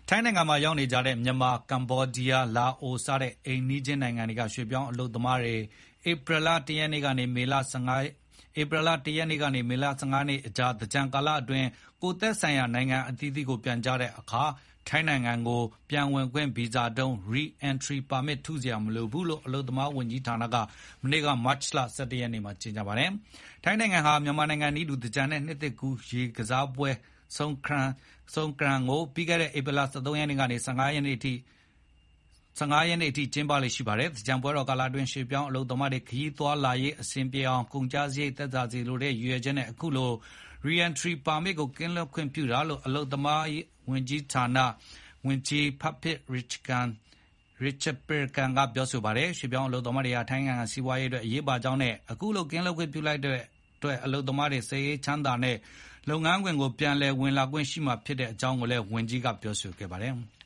ထိုင်းနိုင်ငံမှာရောက်နေကြတဲ့မြန်မာ၊ကမ္ဘောဒီးယား၊လာအိုစတဲ့အိမ်နီးချင်းနိုင်ငံတွေကရွှေ့ပြောင်းအလုပ်သမားတွေဧပြီလ ၁ ရက်နေ့ကနေ မေလ ၁၅ ရက်အကြား သင်္ကြန်ကာလအတွင်းကိုယ့်သက်ဆိုင်ရာနိုင်ငံအသီးသီးကိုပြန်ကြတဲ့အခါထိုင်းနိုင်ငံကိုပြန်ဝင်ခွင့်ဗီဇာတုံး Re-entry permit ထုစရာမလိုဘူးလို့အလုပ်သမားဝန်ကြီးဌာနကမနေ့ မတ်လ ၁၁ ရက်နေ့မှာကြေညာပါတယ်။ ထိုင်းနိုင်ငံဟာမြန်မာနိုင်ငံနည်းတူသင်္ကြန်နဲ့နှစ်သစ်ကူးရေကစားပွဲ Songkran ကိုပြီးခဲ့တဲ့ဧပြီလ ၁၃ ရက်ကနေ ၁၅ ရက်နေ့အထိကျင်းပလေ့ရှိပါတယ်။ သင်္ကြန်ပွဲတော်ကာလအတွင်းရွှေ့ပြောင်းအလုပ်သမားတွေခရီးသွားလာရေးအဆင်ပြေအောင်၊ ကုန်ကျစရိတ်သက်သာစေလိုတဲ့ရည်ရွယ်ချက်နဲ့အခုလို Re-entry permit ကိုကင်းလွတ်ခွင့်ပြုတာလို့အလုပ်သမားဝန်ကြီးဌာနဝန်ကြီး Praphik Ratchakitprakarn ကပြောပါတယ်။ ရွှေ့ပြောင်းအလုပ်သမားတွေဟာထိုင်းနိုင်ငံစီးပွားရေးအတွက်အရေးပါကြောင်းနဲ့အခုလိုကင်းလွတ်ခွင့်ပြုလိုက်တဲ့အတွက်အလုပ်သမားတွေစိတ်အေးချမ်းသာစွာနဲ့လုပ်ငန်းခွင်ကိုပြန်လည်ဝင်လာခွင့်ရှိမှာဖြစ်ကြောင်းလည်းဝန်ကြီးကပြောဆိုခဲ့ပါတယ်။